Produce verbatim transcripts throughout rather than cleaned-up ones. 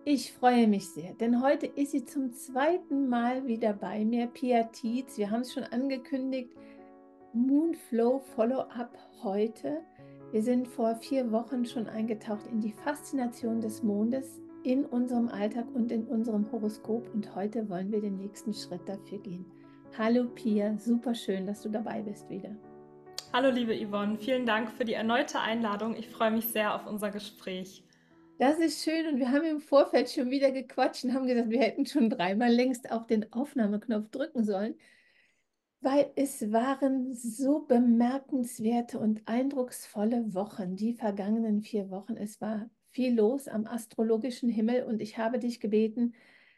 Ich freue mich sehr, denn heute ist sie zum zweiten Mal wieder bei mir, Pia Tietz. Wir haben es schon angekündigt, Moonflow Follow-up heute. Wir sind vor vier Wochen schon eingetaucht in die Faszination des Mondes in unserem Alltag und in unserem Horoskop und heute wollen wir den nächsten Schritt dafür gehen. Hallo Pia, super schön, dass du dabei bist wieder. Hallo liebe Yvonne, vielen Dank für die erneute Einladung. Ich freue mich sehr auf unser Gespräch. Das ist schön und wir haben im Vorfeld schon wieder gequatscht und haben gesagt, wir hätten schon dreimal längst auf den Aufnahmeknopf drücken sollen. Weil es waren so bemerkenswerte und eindrucksvolle Wochen, die vergangenen vier Wochen. Es war viel los am astrologischen Himmel und ich habe dich gebeten,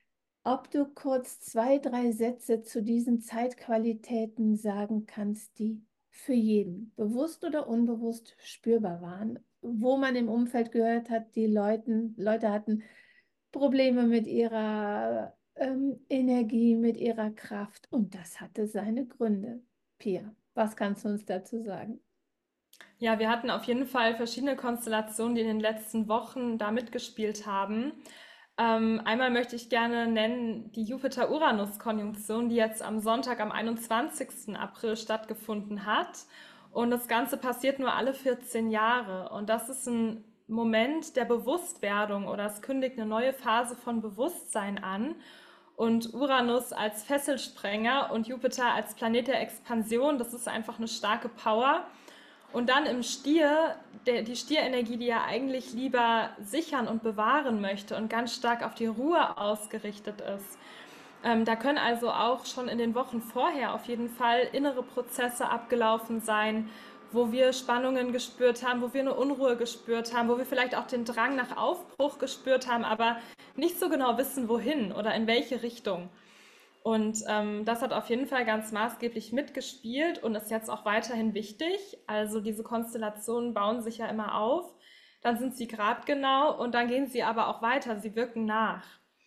ob du kurz zwei, drei Sätze zu diesen Zeitqualitäten sagen kannst, die für jeden, bewusst oder unbewusst, spürbar waren, wo man im Umfeld gehört hat, die Leuten, Leute hatten Probleme mit ihrer ähm, Energie, mit ihrer Kraft und das hatte seine Gründe. Pia, was kannst du uns dazu sagen? Ja, wir hatten auf jeden Fall verschiedene Konstellationen, die in den letzten Wochen da mitgespielt haben. Ähm, einmal möchte ich gerne nennen die Jupiter-Uranus-Konjunktion, die jetzt am Sonntag, am einundzwanzigsten April stattgefunden hat. Und das Ganze passiert nur alle vierzehn Jahre. Und das ist ein Moment der Bewusstwerdung oder es kündigt eine neue Phase von Bewusstsein an. Und Uranus als Fesselsprenger und Jupiter als Planet der Expansion, das ist einfach eine starke Power. Und dann im Stier, der, die Stierenergie, die er eigentlich lieber sichern und bewahren möchte und ganz stark auf die Ruhe ausgerichtet ist. Ähm, da können also auch schon in den Wochen vorher auf jeden Fall innere Prozesse abgelaufen sein, wo wir Spannungen gespürt haben, wo wir eine Unruhe gespürt haben, wo wir vielleicht auch den Drang nach Aufbruch gespürt haben, aber nicht so genau wissen, wohin oder in welche Richtung. Und ähm, das hat auf jeden Fall ganz maßgeblich mitgespielt und ist jetzt auch weiterhin wichtig. Also diese Konstellationen bauen sich ja immer auf, dann sind sie gradgenau und dann gehen sie aber auch weiter, sie wirken nach.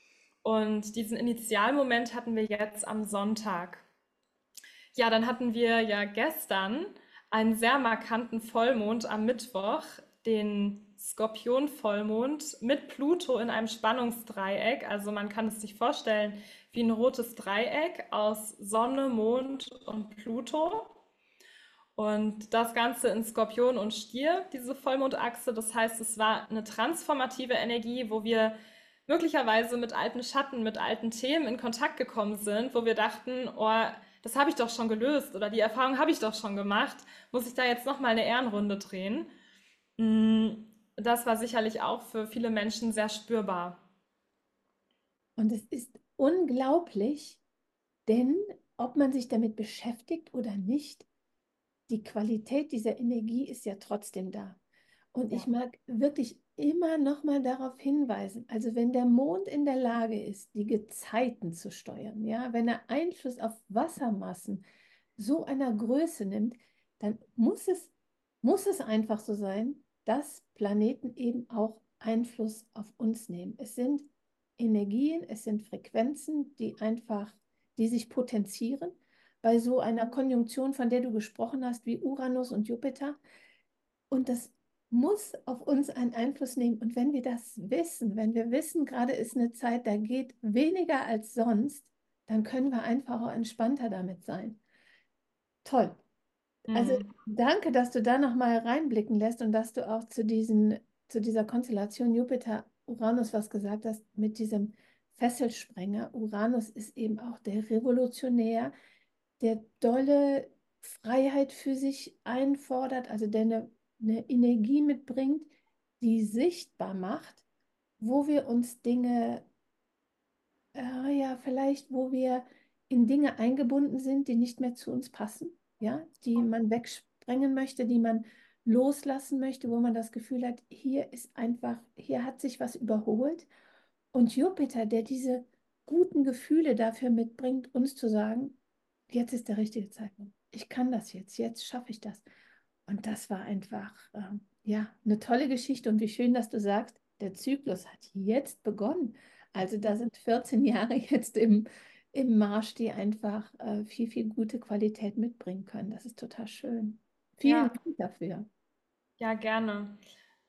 Und diesen Initialmoment hatten wir jetzt am Sonntag. Ja, dann hatten wir ja gestern einen sehr markanten Vollmond am Mittwoch, den Skorpion-Vollmond mit Pluto in einem Spannungsdreieck. Also man kann es sich vorstellen wie ein rotes Dreieck aus Sonne, Mond und Pluto. Und das Ganze in Skorpion und Stier, diese Vollmondachse. Das heißt, es war eine transformative Energie, wo wir möglicherweise mit alten Schatten, mit alten Themen in Kontakt gekommen sind, wo wir dachten, oh, das habe ich doch schon gelöst oder die Erfahrung habe ich doch schon gemacht, muss ich da jetzt nochmal eine Ehrenrunde drehen? Mm, Das war sicherlich auch für viele Menschen sehr spürbar. Und es ist unglaublich, denn ob man sich damit beschäftigt oder nicht, die Qualität dieser Energie ist ja trotzdem da. Und ich Ja. mag wirklich immer noch mal darauf hinweisen, also wenn der Mond in der Lage ist, die Gezeiten zu steuern, ja, wenn er Einfluss auf Wassermassen so einer Größe nimmt, dann muss es, muss es einfach so sein, dass Planeten eben auch Einfluss auf uns nehmen. Es sind Energien, es sind Frequenzen, die einfach, die sich potenzieren bei so einer Konjunktion, von der du gesprochen hast, wie Uranus und Jupiter. Und das muss auf uns einen Einfluss nehmen. Und wenn wir das wissen, wenn wir wissen, gerade ist eine Zeit, da geht weniger als sonst, dann können wir einfach auch entspannter damit sein. Toll. Also Mm. danke, dass du da noch mal reinblicken lässt und dass du auch zu diesen, zu dieser Konstellation Jupiter-Uranus was gesagt hast mit diesem Fesselsprenger. Uranus ist eben auch der Revolutionär, der dolle Freiheit für sich einfordert, also der eine, eine Energie mitbringt, die sichtbar macht, wo wir uns Dinge, äh, ja, vielleicht, wo wir in Dinge eingebunden sind, die nicht mehr zu uns passen, ja, die man wegsprengen möchte, die man loslassen möchte, wo man das Gefühl hat, hier ist einfach, hier hat sich was überholt. Und Jupiter, der diese guten Gefühle dafür mitbringt, uns zu sagen, jetzt ist der richtige Zeitpunkt. Ich kann das jetzt, jetzt schaffe ich das. Und das war einfach, ähm, ja, eine tolle Geschichte. Und wie schön, dass du sagst, der Zyklus hat jetzt begonnen. Also da sind vierzehn Jahre jetzt im, im Marsch, die einfach äh, viel, viel gute Qualität mitbringen können. Das ist total schön. Vielen Ja, Dank dafür. ja, gerne.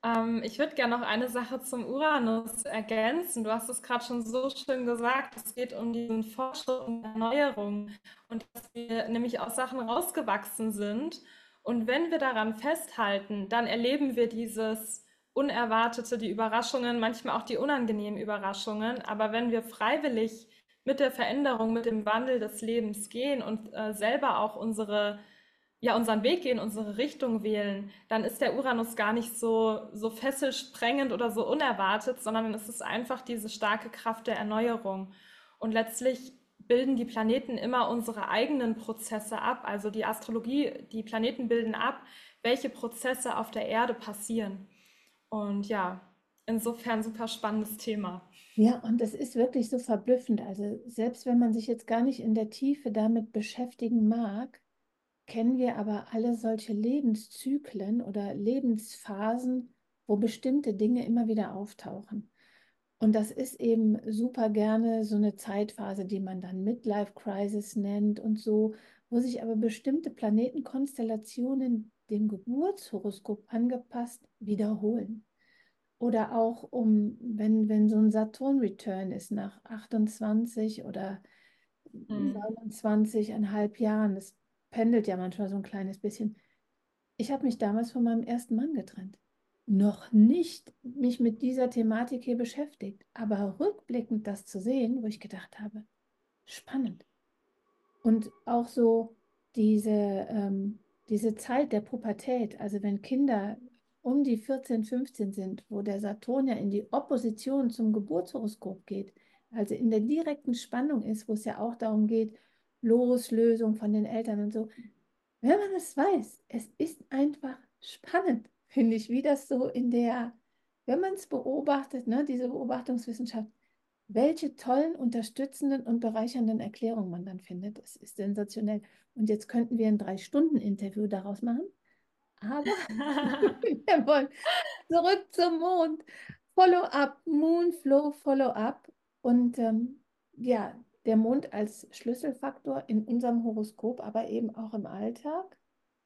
Ähm, ich würde gerne noch eine Sache zum Uranus ergänzen. Du hast es gerade schon so schön gesagt. Es geht um diesen Fortschritt und Erneuerung und dass wir nämlich aus Sachen rausgewachsen sind. Und wenn wir daran festhalten, dann erleben wir dieses Unerwartete, die Überraschungen, manchmal auch die unangenehmen Überraschungen. Aber wenn wir freiwillig mit der Veränderung, mit dem Wandel des Lebens gehen und äh, selber auch unsere ja, unseren Weg gehen, unsere Richtung wählen, dann ist der Uranus gar nicht so, so fesselsprengend oder so unerwartet, sondern dann ist es einfach diese starke Kraft der Erneuerung. Und letztlich bilden die Planeten immer unsere eigenen Prozesse ab. Also die Astrologie, die Planeten bilden ab, welche Prozesse auf der Erde passieren. Und ja, insofern super spannendes Thema. Ja, und das ist wirklich so verblüffend. Also selbst wenn man sich jetzt gar nicht in der Tiefe damit beschäftigen mag, kennen wir aber alle solche Lebenszyklen oder Lebensphasen, wo bestimmte Dinge immer wieder auftauchen. Und das ist eben super gerne so eine Zeitphase, die man dann Midlife Crisis nennt und so, wo sich aber bestimmte Planetenkonstellationen dem Geburtshoroskop angepasst wiederholen. Oder auch um, wenn, wenn so ein Saturn-Return ist nach achtundzwanzig oder Hm. neunundzwanzig Komma fünf Jahren, das pendelt ja manchmal so ein kleines bisschen. Ich habe mich damals von meinem ersten Mann getrennt. Noch nicht mich mit dieser Thematik hier beschäftigt, aber rückblickend das zu sehen, wo ich gedacht habe, spannend. Und auch so diese, ähm, diese Zeit der Pubertät, also wenn Kinder um die vierzehn, fünfzehn sind, wo der Saturn ja in die Opposition zum Geburtshoroskop geht, also in der direkten Spannung ist, wo es ja auch darum geht, Loslösung von den Eltern und so. Wenn man es weiß, es ist einfach spannend, finde ich, wie das so in der, wenn man es beobachtet, ne, diese Beobachtungswissenschaft, welche tollen, unterstützenden und bereichernden Erklärungen man dann findet. Es ist sensationell. Und jetzt könnten wir ein Drei-Stunden-Interview daraus machen, aber wir wollen zurück zum Mond. Follow-up, Moonflow, Follow-up. Und ähm, ja, der Mond als Schlüsselfaktor in unserem Horoskop, aber eben auch im Alltag.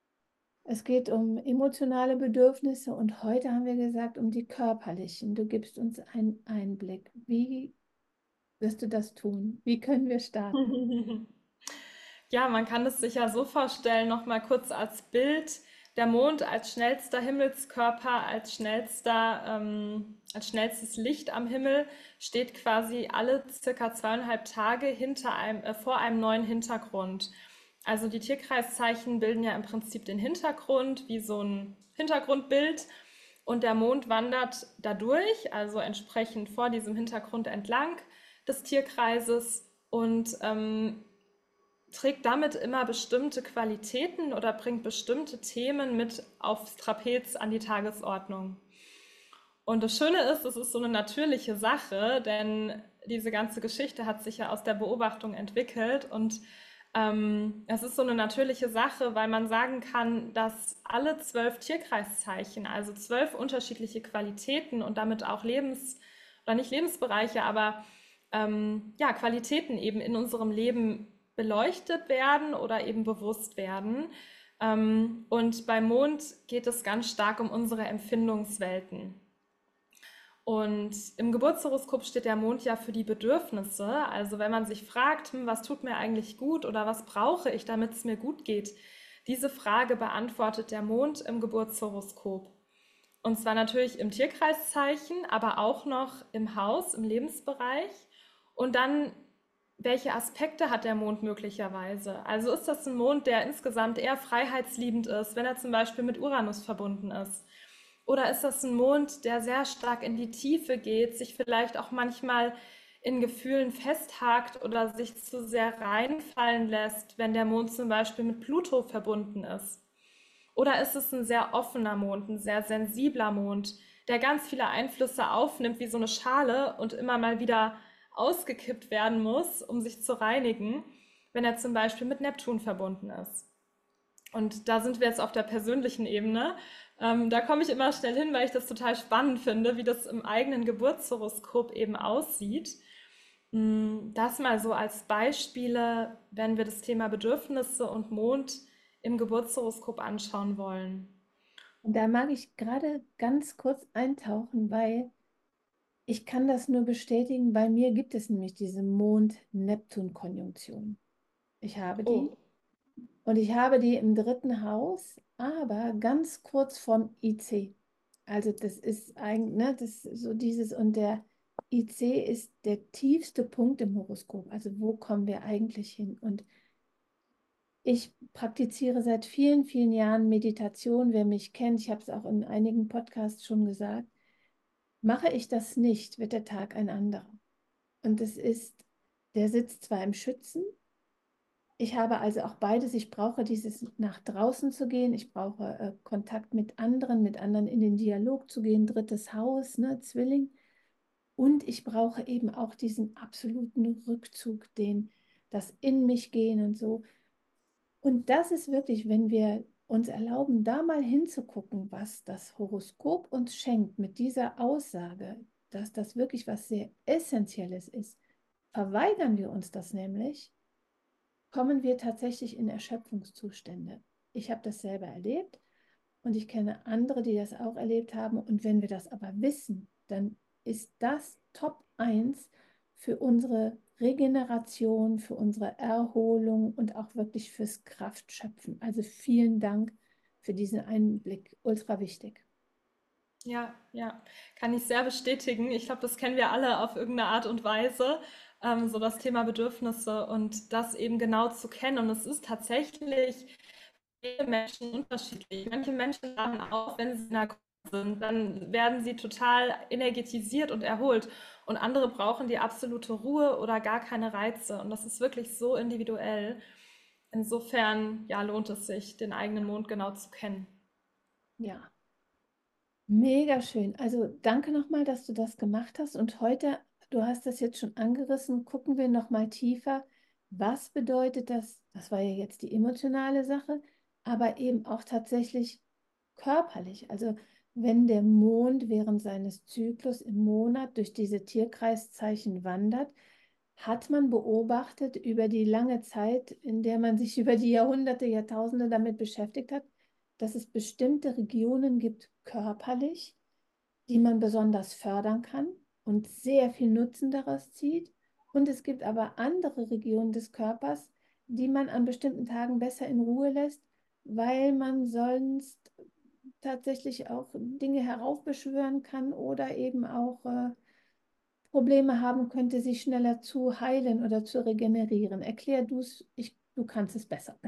Es geht um emotionale Bedürfnisse und heute haben wir gesagt, um die körperlichen. Du gibst uns einen Einblick. Wie wirst du das tun? Wie können wir starten? Ja, man kann es sich ja so vorstellen, noch mal kurz als Bild. Der Mond als schnellster Himmelskörper, als schnellster, ähm, als schnellstes Licht am Himmel steht quasi alle circa zweieinhalb Tage hinter einem, äh, vor einem neuen Hintergrund. Also die Tierkreiszeichen bilden ja im Prinzip den Hintergrund, wie so ein Hintergrundbild. Und der Mond wandert dadurch, also entsprechend vor diesem Hintergrund entlang des Tierkreises und ähm, trägt damit immer bestimmte Qualitäten oder bringt bestimmte Themen mit aufs Trapez an die Tagesordnung. Und das Schöne ist, es ist so eine natürliche Sache, denn diese ganze Geschichte hat sich ja aus der Beobachtung entwickelt und ähm, es ist so eine natürliche Sache, weil man sagen kann, dass alle zwölf Tierkreiszeichen, also zwölf unterschiedliche Qualitäten und damit auch Lebens- oder nicht Lebensbereiche, aber ähm, ja, Qualitäten eben in unserem Leben beleuchtet werden oder eben bewusst werden. Ähm, und beim Mond geht es ganz stark um unsere Empfindungswelten. Und im Geburtshoroskop steht der Mond ja für die Bedürfnisse. Also wenn man sich fragt, hm, was tut mir eigentlich gut oder was brauche ich, damit es mir gut geht, diese Frage beantwortet der Mond im Geburtshoroskop. Und zwar natürlich im Tierkreiszeichen, aber auch noch im Haus, im Lebensbereich. Und dann, welche Aspekte hat der Mond möglicherweise? Also ist das ein Mond, der insgesamt eher freiheitsliebend ist, wenn er zum Beispiel mit Uranus verbunden ist? Oder ist das ein Mond, der sehr stark in die Tiefe geht, sich vielleicht auch manchmal in Gefühlen festhakt oder sich zu sehr reinfallen lässt, wenn der Mond zum Beispiel mit Pluto verbunden ist? Oder ist es ein sehr offener Mond, ein sehr sensibler Mond, der ganz viele Einflüsse aufnimmt wie so eine Schale und immer mal wieder ausgekippt werden muss, um sich zu reinigen, wenn er zum Beispiel mit Neptun verbunden ist? Und da sind wir jetzt auf der persönlichen Ebene. Ähm, da komme ich immer schnell hin, weil ich das total spannend finde, wie das im eigenen Geburtshoroskop eben aussieht. Mm, Das mal so als Beispiele, wenn wir das Thema Bedürfnisse und Mond im Geburtshoroskop anschauen wollen. Und da mag ich gerade ganz kurz eintauchen, weil ich kann das nur bestätigen. Bei mir gibt es nämlich diese Mond-Neptun-Konjunktion. Ich habe die Oh, und ich habe die im dritten Haus, aber ganz kurz vorm I C. Also das ist eigentlich, ne, das ist so dieses und der I C ist der tiefste Punkt im Horoskop. Also wo kommen wir eigentlich hin? Und ich praktiziere seit vielen, vielen Jahren Meditation. Wer mich kennt, ich habe es auch in einigen Podcasts schon gesagt, mache ich das nicht, wird der Tag ein anderer. Und es ist, der sitzt zwar im Schützen, ich habe also auch beides. Ich brauche dieses nach draußen zu gehen. Ich brauche äh, Kontakt mit anderen, mit anderen in den Dialog zu gehen, drittes Haus, ne, Zwilling. Und ich brauche eben auch diesen absoluten Rückzug, den, das in mich gehen und so. Und das ist wirklich, wenn wir uns erlauben, da mal hinzugucken, was das Horoskop uns schenkt mit dieser Aussage, dass das wirklich was sehr Essentielles ist, verweigern wir uns das nämlich, kommen wir tatsächlich in Erschöpfungszustände. Ich habe das selber erlebt und ich kenne andere, die das auch erlebt haben. Und wenn wir das aber wissen, dann ist das Top eins für unsere Regeneration, für unsere Erholung und auch wirklich fürs Kraftschöpfen. Also vielen Dank für diesen Einblick. Ultra wichtig. ja, ja, kann ich sehr bestätigen. Ich glaube, das kennen wir alle auf irgendeine Art und Weise, ähm, so das Thema Bedürfnisse und das eben genau zu kennen. Und es ist tatsächlich viele Menschen unterschiedlich. Manche Menschen wachen auf, wenn sie in der Gruppe sind, dann werden sie total energetisiert und erholt. Und andere brauchen die absolute Ruhe oder gar keine Reize. Und das ist wirklich so individuell. Insofern, ja, lohnt es sich, den eigenen Mond genau zu kennen. Ja, mega schön. Also danke nochmal, dass du das gemacht hast. Und heute, du hast das jetzt schon angerissen, gucken wir nochmal tiefer. Was bedeutet das? Das war ja jetzt die emotionale Sache, aber eben auch tatsächlich körperlich. Also wenn der Mond während seines Zyklus im Monat durch diese Tierkreiszeichen wandert, hat man beobachtet über die lange Zeit, in der man sich über die Jahrhunderte, Jahrtausende damit beschäftigt hat, dass es bestimmte Regionen gibt körperlich, die man besonders fördern kann und sehr viel Nutzen daraus zieht. Und es gibt aber andere Regionen des Körpers, die man an bestimmten Tagen besser in Ruhe lässt, weil man sonst tatsächlich auch Dinge heraufbeschwören kann oder eben auch äh, Probleme haben könnte, sich schneller zu heilen oder zu regenerieren. Erklär du es, ich, du kannst es besser.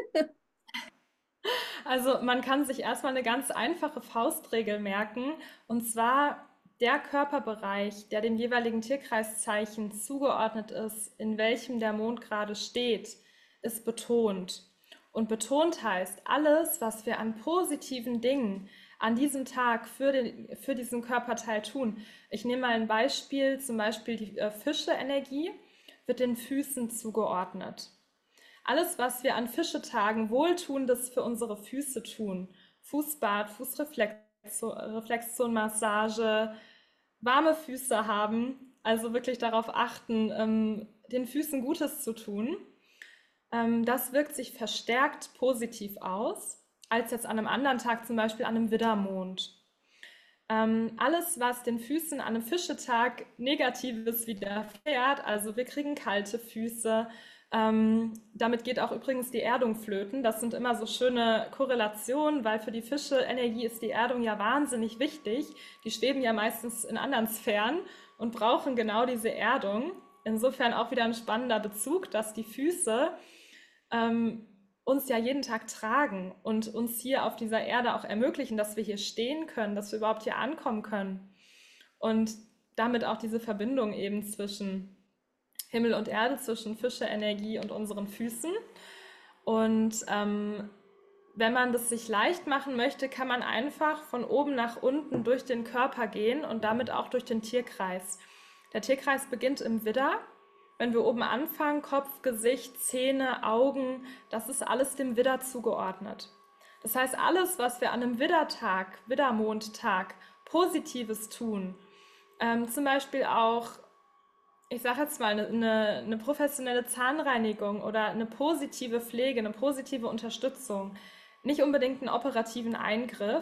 Also man kann sich erstmal eine ganz einfache Faustregel merken, und zwar der Körperbereich, der dem jeweiligen Tierkreiszeichen zugeordnet ist, in welchem der Mond gerade steht, ist betont. Und betont heißt, alles, was wir an positiven Dingen an diesem Tag für, den, für diesen Körperteil tun. Ich nehme mal ein Beispiel, zum Beispiel die äh, Fische-Energie wird den Füßen zugeordnet. Alles, was wir an Fischetagen Wohltuendes für unsere Füße tun, Fußbad, Fußreflexzonenmassage, warme Füße haben, also wirklich darauf achten, ähm, den Füßen Gutes zu tun, ähm, das wirkt sich verstärkt positiv aus, als jetzt an einem anderen Tag, zum Beispiel an einem Widdermond. Ähm, alles, was den Füßen an einem Fischetag Negatives widerfährt, also wir kriegen kalte Füße, ähm, damit geht auch übrigens die Erdung flöten. Das sind immer so schöne Korrelationen, weil für die Fische Energie ist die Erdung ja wahnsinnig wichtig. Die schweben ja meistens in anderen Sphären und brauchen genau diese Erdung. Insofern auch wieder ein spannender Bezug, dass die Füße ähm, uns ja jeden Tag tragen und uns hier auf dieser Erde auch ermöglichen, dass wir hier stehen können, dass wir überhaupt hier ankommen können. Und damit auch diese Verbindung eben zwischen Himmel und Erde, zwischen Fische-Energie und unseren Füßen. Und ähm, wenn man das sich leicht machen möchte, kann man einfach von oben nach unten durch den Körper gehen und damit auch durch den Tierkreis. Der Tierkreis beginnt im Widder. Wenn wir oben anfangen, Kopf, Gesicht, Zähne, Augen, das ist alles dem Widder zugeordnet. Das heißt, alles, was wir an einem Widdertag, Widdermondtag Positives tun, ähm, zum Beispiel auch, ich sage jetzt mal, eine, eine professionelle Zahnreinigung oder eine positive Pflege, eine positive Unterstützung, nicht unbedingt einen operativen Eingriff,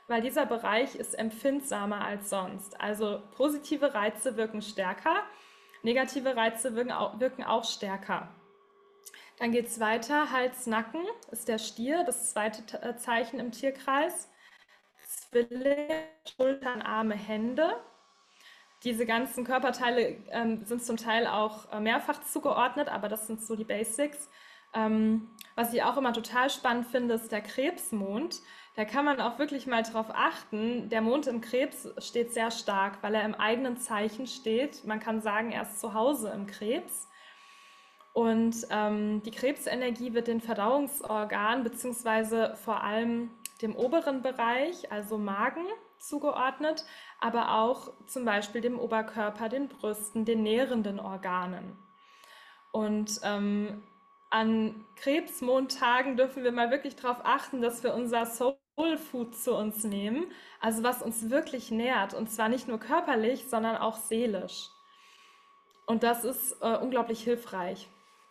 weil dieser Bereich ist empfindsamer als sonst. Also positive Reize wirken stärker, negative Reize wirken auch, wirken auch stärker. Dann geht es weiter. Hals, Nacken ist der Stier, das zweite äh, Zeichen im Tierkreis. Zwillinge, Schultern, Arme, Hände. Diese ganzen Körperteile ähm, sind zum Teil auch äh, mehrfach zugeordnet, aber das sind so die Basics. Ähm, was ich auch immer total spannend finde, ist der Krebsmond. Da kann man auch wirklich mal drauf achten. Der Mond im Krebs steht sehr stark, weil er im eigenen Zeichen steht. Man kann sagen, er ist zu Hause im Krebs. Und ähm, die Krebsenergie wird den Verdauungsorganen beziehungsweise vor allem dem oberen Bereich, also Magen, zugeordnet, aber auch zum Beispiel dem Oberkörper, den Brüsten, den nährenden Organen. Und ähm, an Krebsmontagen dürfen wir mal wirklich darauf achten, dass wir unser Soul Food zu uns nehmen, also was uns wirklich nährt, und zwar nicht nur körperlich, sondern auch seelisch. Und das ist äh, unglaublich hilfreich.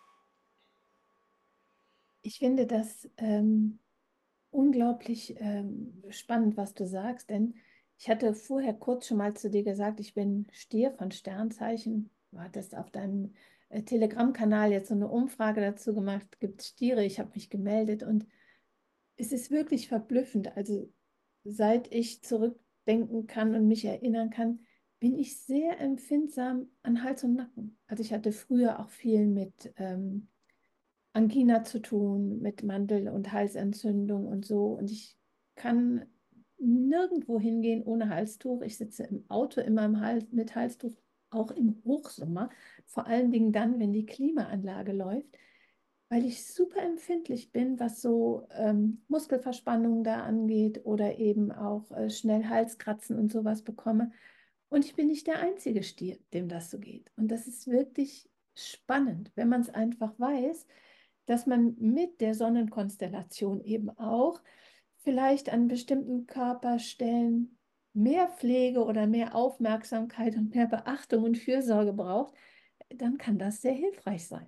Ich finde das ähm, unglaublich ähm, spannend, was du sagst, denn ich hatte vorher kurz schon mal zu dir gesagt, ich bin Stier von Sternzeichen. Du hattest auf deinem äh, Telegram-Kanal jetzt so eine Umfrage dazu gemacht, gibt es Stiere? Ich habe mich gemeldet und es ist wirklich verblüffend. Also seit ich zurückdenken kann und mich erinnern kann, bin ich sehr empfindsam an Hals und Nacken. Also ich hatte früher auch viel mit ähm, Angina zu tun, mit Mandel- und Halsentzündung und so. Und ich kann nirgendwo hingehen ohne Halstuch. Ich sitze im Auto immer im Hals, mit Halstuch, auch im Hochsommer. Vor allen Dingen dann, wenn die Klimaanlage läuft, weil ich super empfindlich bin, was so ähm, Muskelverspannungen da angeht oder eben auch äh, schnell Halskratzen und sowas bekomme. Und ich bin nicht der einzige Stier, dem das so geht. Und das ist wirklich spannend, wenn man es einfach weiß, dass man mit der Sonnenkonstellation eben auch vielleicht an bestimmten Körperstellen mehr Pflege oder mehr Aufmerksamkeit und mehr Beachtung und Fürsorge braucht, dann kann das sehr hilfreich sein.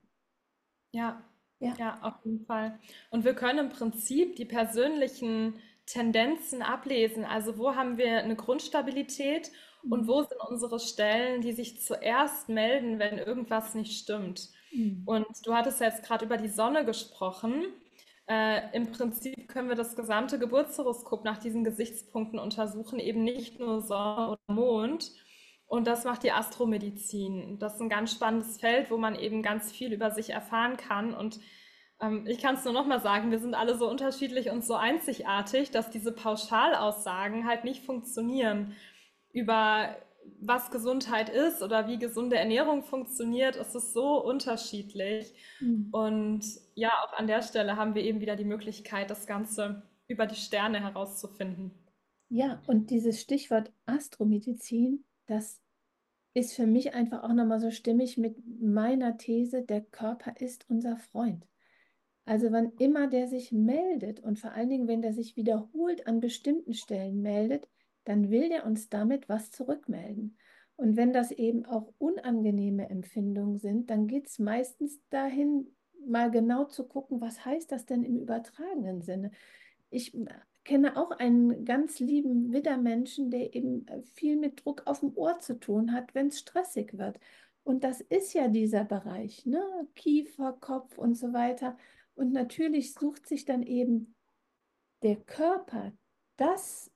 Ja, Ja. ja, auf jeden Fall. Und wir können im Prinzip die persönlichen Tendenzen ablesen. Also wo haben wir eine Grundstabilität und Mhm. wo sind unsere Stellen, die sich zuerst melden, wenn irgendwas nicht stimmt. Mhm. Und du hattest ja jetzt gerade über die Sonne gesprochen. Äh, im Prinzip können wir das gesamte Geburtshoroskop nach diesen Gesichtspunkten untersuchen, eben nicht nur Sonne oder Mond. Und das macht die Astromedizin. Das ist ein ganz spannendes Feld, wo man eben ganz viel über sich erfahren kann. Und ähm, ich kann es nur noch mal sagen, wir sind alle so unterschiedlich und so einzigartig, dass diese Pauschalaussagen halt nicht funktionieren. Über was Gesundheit ist oder wie gesunde Ernährung funktioniert, ist es so unterschiedlich. Mhm. Und ja, auch an der Stelle haben wir eben wieder die Möglichkeit, das Ganze über die Sterne herauszufinden. Ja, und dieses Stichwort Astromedizin, das ist für mich einfach auch nochmal so stimmig mit meiner These, der Körper ist unser Freund. Also wann immer der sich meldet und vor allen Dingen, wenn der sich wiederholt an bestimmten Stellen meldet, dann will der uns damit was zurückmelden. Und wenn das eben auch unangenehme Empfindungen sind, dann geht es meistens dahin, mal genau zu gucken, was heißt das denn im übertragenen Sinne. Ich kenne auch einen ganz lieben Widdermenschen, der eben äh, viel mit Druck auf dem Ohr zu tun hat, wenn es stressig wird. Und das ist ja dieser Bereich, ne? Kiefer, Kopf und so weiter. Und natürlich sucht sich dann eben der Körper das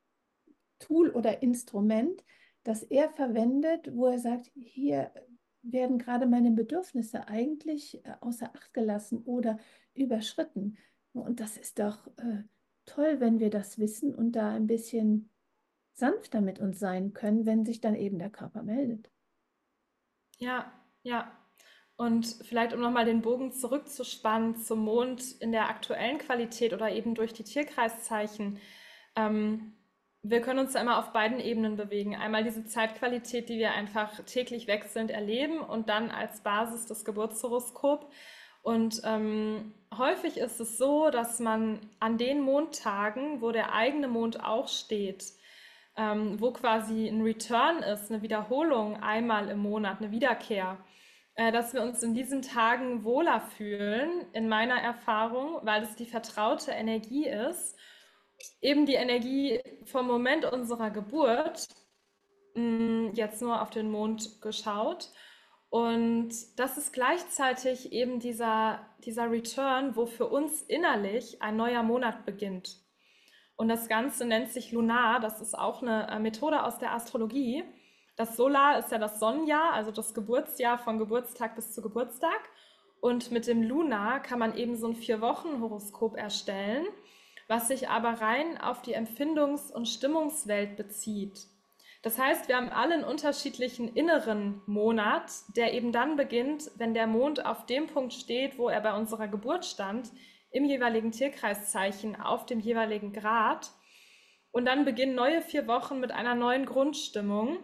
Tool oder Instrument, das er verwendet, wo er sagt, hier werden gerade meine Bedürfnisse eigentlich äh, außer Acht gelassen oder überschritten. Und das ist doch äh, toll, wenn wir das wissen und da ein bisschen sanfter mit uns sein können, wenn sich dann eben der Körper meldet. Ja, ja. Und vielleicht, um nochmal den Bogen zurückzuspannen zum Mond in der aktuellen Qualität oder eben durch die Tierkreiszeichen. Ähm, wir können uns da immer auf beiden Ebenen bewegen. Einmal diese Zeitqualität, die wir einfach täglich wechselnd erleben und dann als Basis das Geburtshoroskop. Und ähm, häufig ist es so, dass man an den Mondtagen, wo der eigene Mond auch steht, ähm, wo quasi ein Return ist, eine Wiederholung einmal im Monat, eine Wiederkehr, äh, dass wir uns in diesen Tagen wohler fühlen, in meiner Erfahrung, weil es die vertraute Energie ist eben die Energie vom Moment unserer Geburt, mh, jetzt nur auf den Mond geschaut. Und das ist gleichzeitig eben dieser, dieser Return, wo für uns innerlich ein neuer Monat beginnt. Und das Ganze nennt sich Lunar. Das ist auch eine äh, Methode aus der Astrologie. Das Solar ist ja das Sonnenjahr, also das Geburtsjahr von Geburtstag bis zu Geburtstag. Und mit dem Lunar kann man eben so ein Vier-Wochen-Horoskop erstellen, was sich aber rein auf die Empfindungs- und Stimmungswelt bezieht. Das heißt, wir haben alle einen unterschiedlichen inneren Monat, der eben dann beginnt, wenn der Mond auf dem Punkt steht, wo er bei unserer Geburt stand, im jeweiligen Tierkreiszeichen auf dem jeweiligen Grad. Und dann beginnen neue vier Wochen mit einer neuen Grundstimmung.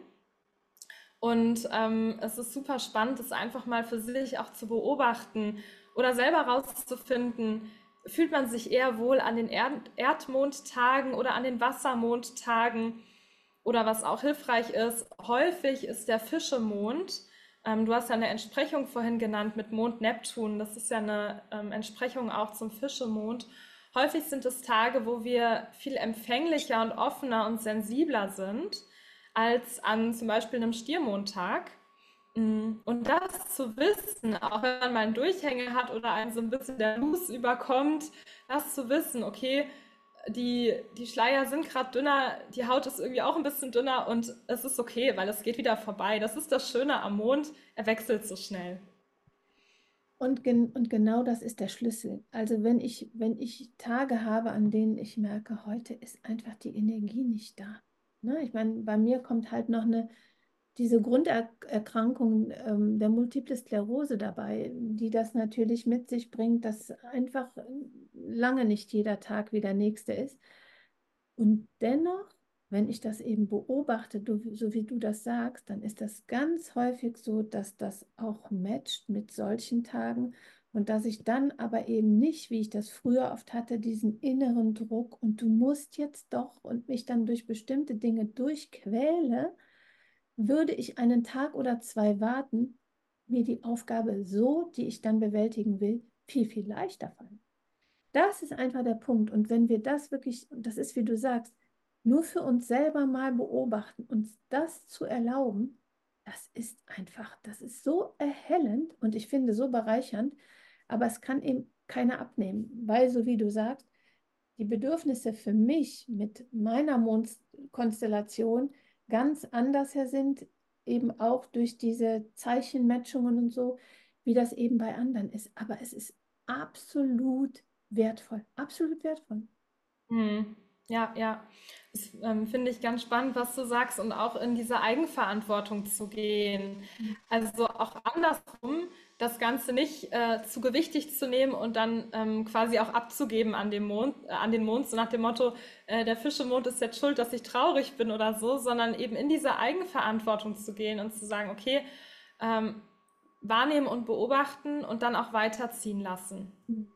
Und ähm, es ist super spannend, das einfach mal für sich auch zu beobachten oder selber rauszufinden, fühlt man sich eher wohl an den Erd Erdmondtagen oder an den Wassermondtagen oder was auch hilfreich ist. Häufig ist der Fischemond, ähm, du hast ja eine Entsprechung vorhin genannt mit Mond Neptun, das ist ja eine ähm, Entsprechung auch zum Fischemond. Häufig sind es Tage, wo wir viel empfänglicher und offener und sensibler sind als an zum Beispiel einem Stiermondtag. Mm, Und das zu wissen, auch wenn man mal einen Durchhänger hat oder einen so ein bisschen der Blues überkommt, das zu wissen, okay, die, die Schleier sind gerade dünner, die Haut ist irgendwie auch ein bisschen dünner und es ist okay, weil es geht wieder vorbei. Das ist das Schöne am Mond, er wechselt so schnell. Und, gen und genau das ist der Schlüssel. Also wenn ich, wenn ich Tage habe, an denen ich merke, heute ist einfach die Energie nicht da. Ne? Ich meine, bei mir kommt halt noch eine, diese Grunderkrankung ähm, der Multiple Sklerose dabei, die das natürlich mit sich bringt, dass einfach lange nicht jeder Tag wie der nächste ist. Und dennoch, wenn ich das eben beobachte, du, so wie du das sagst, dann ist das ganz häufig so, dass das auch matcht mit solchen Tagen und dass ich dann aber eben nicht, wie ich das früher oft hatte, diesen inneren Druck und du musst jetzt doch und mich dann durch bestimmte Dinge durchquäle, würde ich einen Tag oder zwei warten, mir die Aufgabe so, die ich dann bewältigen will, viel, viel leichter fallen. Das ist einfach der Punkt. Und wenn wir das wirklich, und das ist, wie du sagst, nur für uns selber mal beobachten, uns das zu erlauben, das ist einfach, das ist so erhellend und ich finde so bereichernd, aber es kann eben keiner abnehmen, weil, so wie du sagst, die Bedürfnisse für mich mit meiner Mondkonstellation ganz anders her sind, eben auch durch diese Zeichenmatchungen und so, wie das eben bei anderen ist. Aber es ist absolut wertvoll, absolut wertvoll. Mhm. Ja, ja. Das ähm, finde ich ganz spannend, was du sagst und auch in diese Eigenverantwortung zu gehen. Also auch andersrum, das Ganze nicht äh, zu gewichtig zu nehmen und dann ähm, quasi auch abzugeben an dem Mond, äh, an den Mond, so nach dem Motto, äh, der Fischemond ist jetzt schuld, dass ich traurig bin oder so, sondern eben in diese Eigenverantwortung zu gehen und zu sagen, okay, ähm, wahrnehmen und beobachten und dann auch weiterziehen lassen.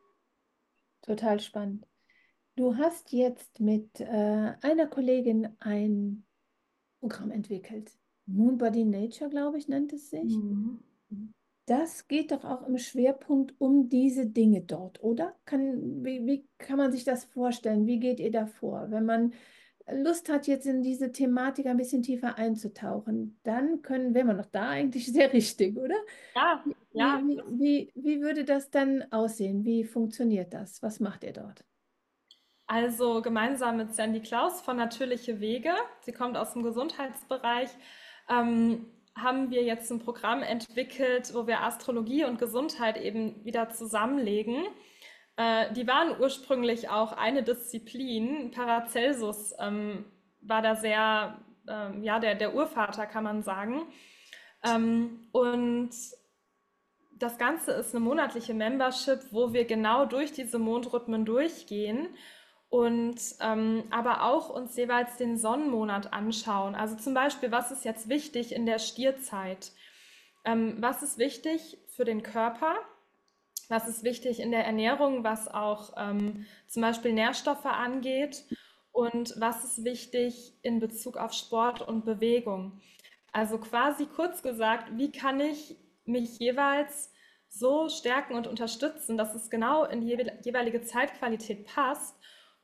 Total spannend. Du hast jetzt mit äh, einer Kollegin ein Programm entwickelt. Moonbody Nature, glaube ich, nennt es sich. Mhm. Das geht doch auch im Schwerpunkt um diese Dinge dort, oder? Kann, wie, wie kann man sich das vorstellen? Wie geht ihr da vor? Wenn man Lust hat, jetzt in diese Thematik ein bisschen tiefer einzutauchen, dann können, wären wir noch da eigentlich sehr richtig, oder? Ja, Wie, ja. wie, wie, wie würde das dann aussehen? Wie funktioniert das? Was macht ihr dort? Also gemeinsam mit Sandy Klaus von Natürliche Wege, sie kommt aus dem Gesundheitsbereich, ähm, haben wir jetzt ein Programm entwickelt, wo wir Astrologie und Gesundheit eben wieder zusammenlegen. Äh, die waren ursprünglich auch eine Disziplin. Paracelsus ähm, war da sehr, ähm, ja, der, der Urvater, kann man sagen. Ähm, und das Ganze ist eine monatliche Membership, wo wir genau durch diese Mondrhythmen durchgehen und ähm, aber auch uns jeweils den Sonnenmonat anschauen. Also zum Beispiel, was ist jetzt wichtig in der Stierzeit? Ähm, was ist wichtig für den Körper? Was ist wichtig in der Ernährung, was auch ähm, zum Beispiel Nährstoffe angeht? Und was ist wichtig in Bezug auf Sport und Bewegung? Also quasi kurz gesagt, wie kann ich mich jeweils so stärken und unterstützen, dass es genau in die jeweilige Zeitqualität passt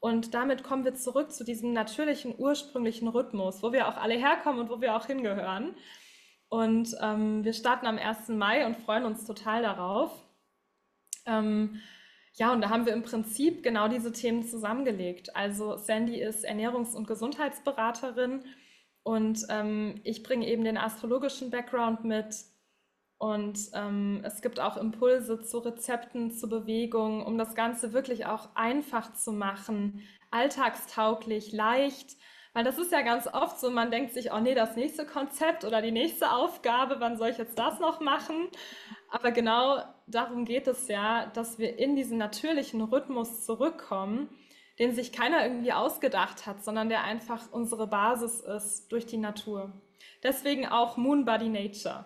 Und damit kommen wir zurück zu diesem natürlichen, ursprünglichen Rhythmus, wo wir auch alle herkommen und wo wir auch hingehören. Und ähm, wir starten am ersten Mai und freuen uns total darauf. Ähm, ja, und da haben wir im Prinzip genau diese Themen zusammengelegt. Also Sandy ist Ernährungs- und Gesundheitsberaterin und ähm, ich bringe eben den astrologischen Background mit. Und ähm, es gibt auch Impulse zu Rezepten, zu Bewegung, um das Ganze wirklich auch einfach zu machen, alltagstauglich, leicht. Weil das ist ja ganz oft so, man denkt sich, oh nee, das nächste Konzept oder die nächste Aufgabe, wann soll ich jetzt das noch machen? Aber genau darum geht es ja, dass wir in diesen natürlichen Rhythmus zurückkommen, den sich keiner irgendwie ausgedacht hat, sondern der einfach unsere Basis ist durch die Natur. Deswegen auch Moon Body Nature.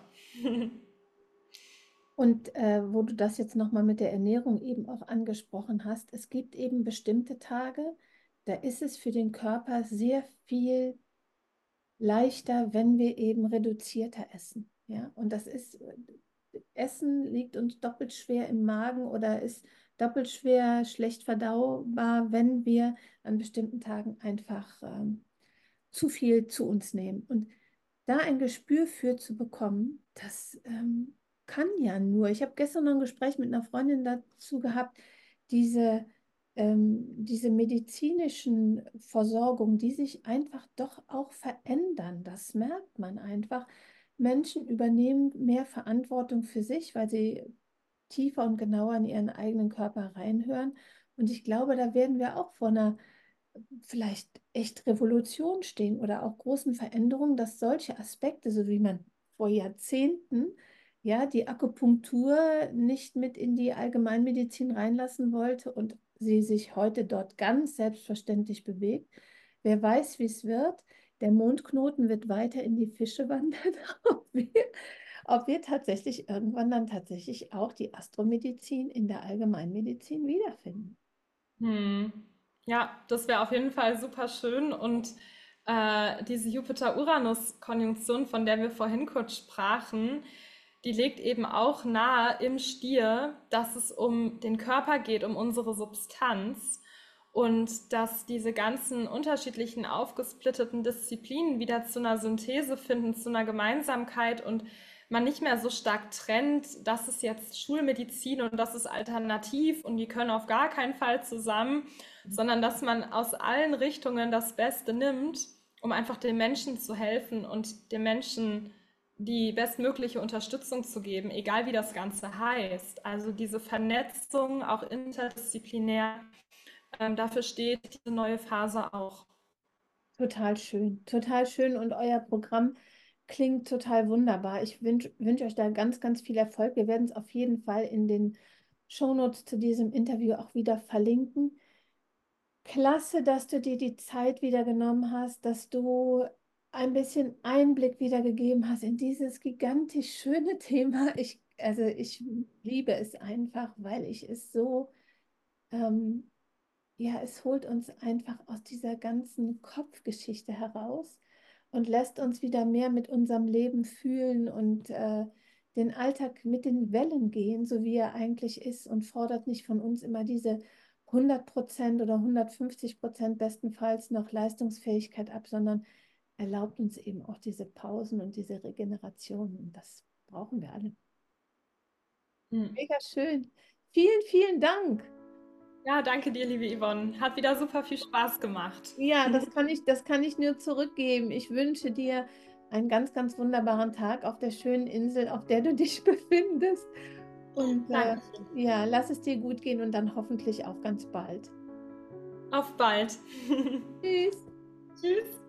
Und äh, wo du das jetzt nochmal mit der Ernährung eben auch angesprochen hast, es gibt eben bestimmte Tage, da ist es für den Körper sehr viel leichter, wenn wir eben reduzierter essen. Ja, und das ist, Essen liegt uns doppelt schwer im Magen oder ist doppelt schwer schlecht verdaubar, wenn wir an bestimmten Tagen einfach ähm, zu viel zu uns nehmen. Und da ein Gespür für zu bekommen, das ähm, kann ja nur. Ich habe gestern noch ein Gespräch mit einer Freundin dazu gehabt, diese, ähm, diese medizinischen Versorgungen, die sich einfach doch auch verändern. Das merkt man einfach. Menschen übernehmen mehr Verantwortung für sich, weil sie tiefer und genauer in ihren eigenen Körper reinhören. Und ich glaube, da werden wir auch vor einer vielleicht echt Revolution stehen oder auch großen Veränderungen, dass solche Aspekte, so wie man vor Jahrzehnten ja die Akupunktur nicht mit in die Allgemeinmedizin reinlassen wollte und sie sich heute dort ganz selbstverständlich bewegt. Wer weiß, wie es wird. Der Mondknoten wird weiter in die Fische wandern, ob wir, ob wir tatsächlich irgendwann dann tatsächlich auch die Astromedizin in der Allgemeinmedizin wiederfinden. Hm. Ja, das wäre auf jeden Fall super schön. Und äh, diese Jupiter-Uranus-Konjunktion, von der wir vorhin kurz sprachen, die legt eben auch nahe im Stier, dass es um den Körper geht, um unsere Substanz und dass diese ganzen unterschiedlichen aufgesplitteten Disziplinen wieder zu einer Synthese finden, zu einer Gemeinsamkeit und man nicht mehr so stark trennt, das ist jetzt Schulmedizin und das ist alternativ und die können auf gar keinen Fall zusammen, sondern dass man aus allen Richtungen das Beste nimmt, um einfach den Menschen zu helfen und den Menschen die bestmögliche Unterstützung zu geben, egal wie das Ganze heißt. Also diese Vernetzung, auch interdisziplinär, ähm, dafür steht diese neue Phase auch. Total schön, total schön und euer Programm klingt total wunderbar. Ich wünsche wünsch euch da ganz, ganz viel Erfolg. Wir werden es auf jeden Fall in den Shownotes zu diesem Interview auch wieder verlinken. Klasse, dass du dir die Zeit wieder genommen hast, dass du ein bisschen Einblick wieder gegeben hast in dieses gigantisch schöne Thema. Ich, also ich liebe es einfach, weil ich es so ähm, ja, es holt uns einfach aus dieser ganzen Kopfgeschichte heraus und lässt uns wieder mehr mit unserem Leben fühlen und äh, den Alltag mit den Wellen gehen, so wie er eigentlich ist und fordert nicht von uns immer diese hundert Prozent oder hundertfünfzig Prozent bestenfalls noch Leistungsfähigkeit ab, sondern erlaubt uns eben auch diese Pausen und diese Regeneration. Und das brauchen wir alle. Hm. Mega schön. Vielen, vielen Dank. Ja, danke dir, liebe Yvonne. Hat wieder super viel Spaß gemacht. Ja, das kann ich, das kann ich nur zurückgeben. Ich wünsche dir einen ganz, ganz wunderbaren Tag auf der schönen Insel, auf der du dich befindest. Und äh, Danke. ja, lass es dir gut gehen und dann hoffentlich auch ganz bald. Auf bald. Tschüss. Tschüss.